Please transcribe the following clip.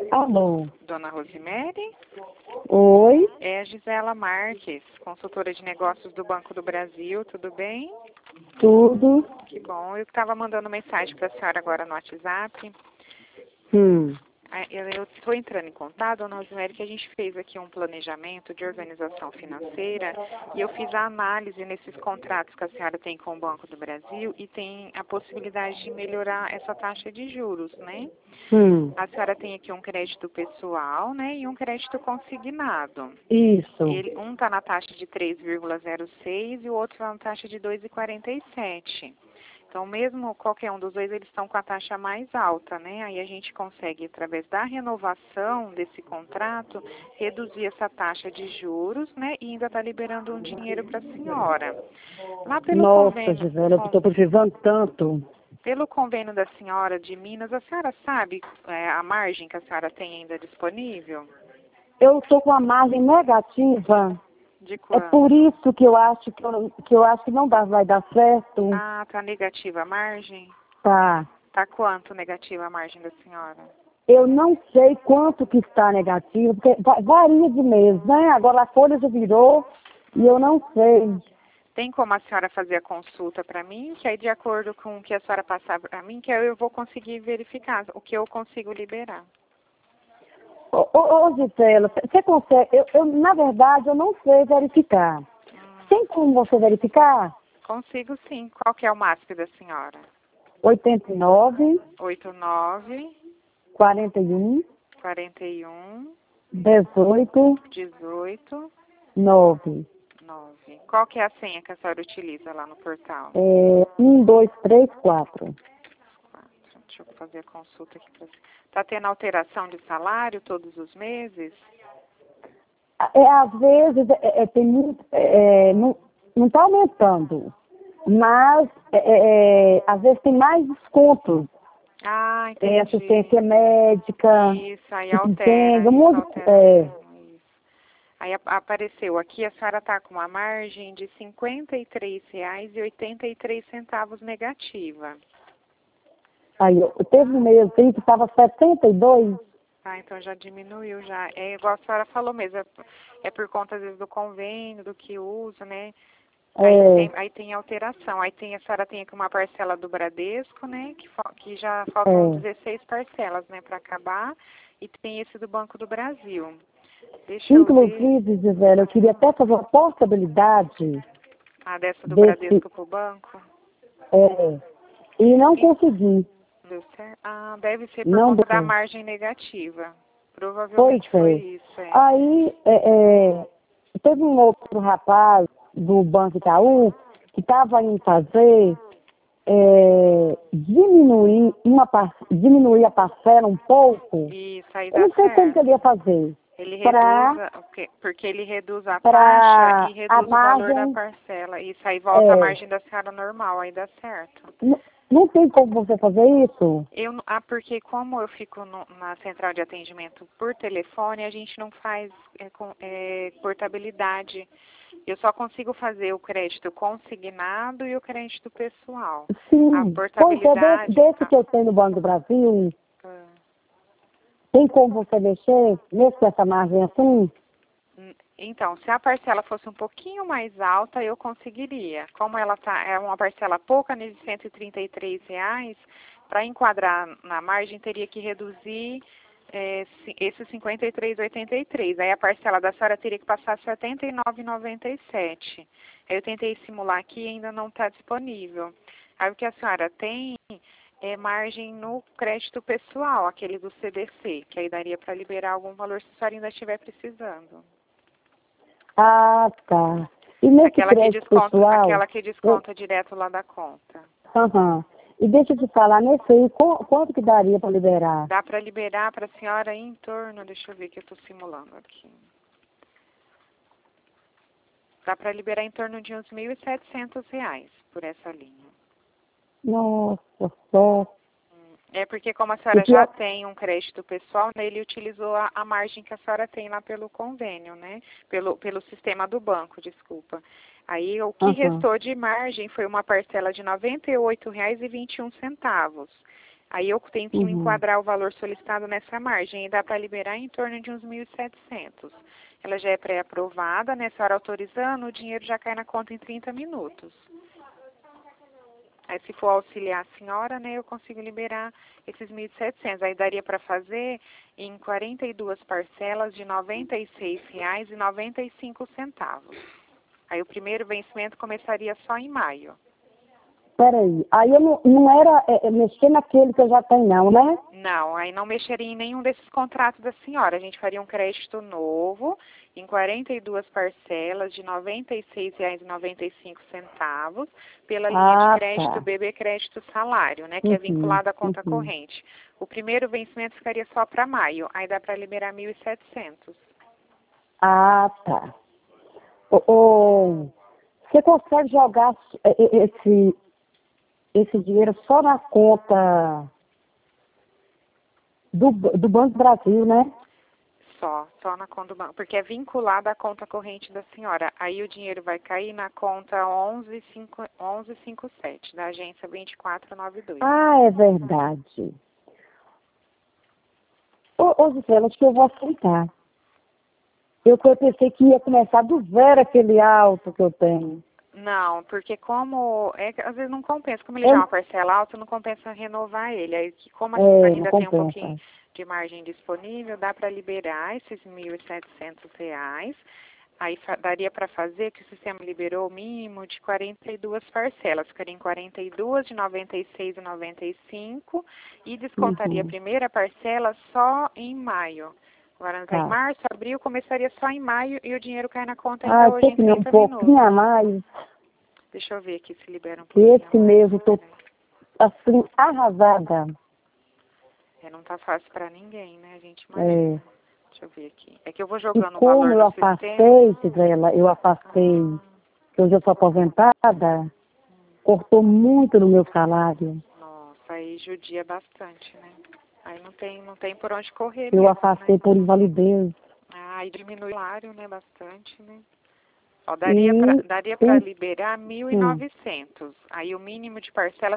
Alô? Dona Rosemary? Oi? É a Gisela Marques, consultora de negócios do Banco do Brasil, tudo bem? Tudo? Que bom. Eu estava mandando mensagem para a senhora agora no WhatsApp. Eu estou entrando em contato, dona Rosemary, que a gente fez aqui um planejamento de organização financeira e eu fiz a análise nesses contratos que a senhora tem com o Banco do Brasil e tem a possibilidade de melhorar essa taxa de juros, né? A senhora tem aqui um crédito pessoal, né, e um crédito consignado. Isso. Um está na taxa de 3,06 e o outro está na taxa de 2,47. Então, mesmo qualquer um dos dois, eles estão com a taxa mais alta, né? Aí a gente consegue, através da renovação desse contrato, reduzir essa taxa de juros, né? E ainda está liberando um dinheiro para a senhora. Lá pelo Nossa, Gisela, eu estou precisando tanto. Pelo convênio da senhora de Minas, a senhora sabe a margem que a senhora tem ainda disponível? Eu estou com a margem negativa. De É quanto? por isso que eu acho que não vai dar certo. Ah, tá negativa a margem? Tá. Tá quanto negativa a margem da senhora? Eu não sei quanto que está negativo, porque varia de mês, né? Agora a folha já virou e eu não sei. Tem como a senhora fazer a consulta para mim, que aí de acordo com o que a senhora passar para mim, que aí eu vou conseguir verificar o que eu consigo liberar. Ô Gisela, você consegue, na verdade, eu não sei verificar. Tem como você verificar? Consigo sim. Qual que é o MASP da senhora? 89, 89, 41, 41, 18, 18, 9. 9. Qual que é a senha que a senhora utiliza lá no portal? 1, 2, 3, 4. 4. Deixa eu fazer a consulta aqui para você. Está tendo alteração de salário todos os meses? Às vezes, tem muito, não está aumentando, mas às vezes tem mais descontos. Ah, entendi. Assistência médica, Isso, aí entende? altera, isso altera. Isso. Aí apareceu aqui, a senhora está com uma margem de R$ 53,83 negativa. Aí, teve um mês aí que estava 72. Ah, então já diminuiu já. É igual a senhora falou mesmo, é por conta às vezes do convênio, do que usa, né? Aí tem alteração. Aí a senhora tem aqui uma parcela do Bradesco, né? Que já faltam 16 parcelas, né, para acabar. E tem esse do Banco do Brasil. Deixa eu ver. Inclusive, Gisela, eu queria até fazer uma portabilidade. Dessa do Bradesco pro banco? E não consegui. Deu certo? Deve ser por conta da margem negativa. Provavelmente foi isso. Aí, teve um outro rapaz do Banco Itaú que estava indo fazer diminuir a parcela um pouco. Isso, aí Eu não sei como que ele ia fazer. Porque ele reduz a taxa e reduz o valor da parcela. Isso aí volta a margem da senhora normal, aí dá certo. Não tem como você fazer isso? Porque como eu fico na central de atendimento por telefone, a gente não faz portabilidade. Eu só consigo fazer o crédito consignado e o crédito pessoal. Sim, a portabilidade... desse que eu tenho no Banco do Brasil, tem como você mexer nesse essa margem assim? Então, se a parcela fosse um pouquinho mais alta, eu conseguiria. Como ela é uma parcela pouca, de R$ 133, para enquadrar na margem, teria que reduzir esse 53,83. Aí a parcela da senhora teria que passar R$ 79,97. Aí eu tentei simular aqui e ainda não está disponível. Aí o que a senhora tem é margem no crédito pessoal, aquele do CDC, que aí daria para liberar algum valor se a senhora ainda estiver precisando. Ah, tá. E nesse crédito pessoal... Aquela que desconta direto lá da conta. E deixa eu te falar, nesse aí, quanto que daria para liberar? Dá para liberar para a senhora em torno, deixa eu ver que eu estou simulando aqui. Dá para liberar em torno de uns R$ 1.700 por essa linha. Nossa, só. É porque como a senhora já tem um crédito pessoal, né, ele utilizou a margem que a senhora tem lá pelo convênio, né? Pelo sistema do banco, desculpa. Aí o que restou de margem foi uma parcela de R$ 98,21. Aí eu tenho que enquadrar o valor solicitado nessa margem e dá para liberar em torno de uns 1.700. Ela já é pré-aprovada, né? A senhora autorizando, o dinheiro já cai na conta em 30 minutos. Aí se for auxiliar a senhora, né, eu consigo liberar esses 1.700. Aí daria para fazer em 42 parcelas de R$ 96,95. Aí o primeiro vencimento começaria só em maio. Peraí, aí eu não era mexer naquele que eu já tenho, não, né? Não, aí não mexeria em nenhum desses contratos da senhora. A gente faria um crédito novo em 42 parcelas de R$ 96,95 pela linha de crédito BB Crédito Salário, né, que é vinculada à conta corrente. O primeiro vencimento ficaria só para maio, aí dá para liberar 1.700. Ah, tá. Você consegue jogar esse dinheiro só na conta do Banco do Brasil, né? Só na conta do banco, porque é vinculada à conta corrente da senhora. Aí o dinheiro vai cair na conta 1157, da agência 2492. Ah, é verdade. Gisela, acho que eu vou aceitar. Eu pensei que ia começar do zero aquele alto que eu tenho. Não, porque como às vezes não compensa, como ele já é uma parcela alta, não compensa renovar ele. Aí como ainda tem um pouquinho de margem disponível, dá para liberar esses R$ 1.700. Aí daria para fazer que o sistema liberou o mínimo de 42 parcelas, ficaria em 42 de R$ 96,95 e descontaria a primeira parcela só em maio. Agora está em março, abril, começaria só em maio e o dinheiro cai na conta ainda hoje em 30 minutos. Um pouquinho a mais. Deixa eu ver aqui se libera um pouquinho. Esse mês eu estou, assim, arrasada. Não tá fácil para ninguém, né? A gente imagina. Deixa eu ver aqui. É que eu vou jogando o valor no sistema. Gisela, eu afastei, que hoje eu sou aposentada, cortou muito no meu salário. Nossa, aí judia bastante, né? Aí não tem por onde correr. Eu mesmo, afastei por invalidez. Aí diminui o salário, né? Bastante, né? Ó, daria para liberar 1.900. Aí o mínimo de parcela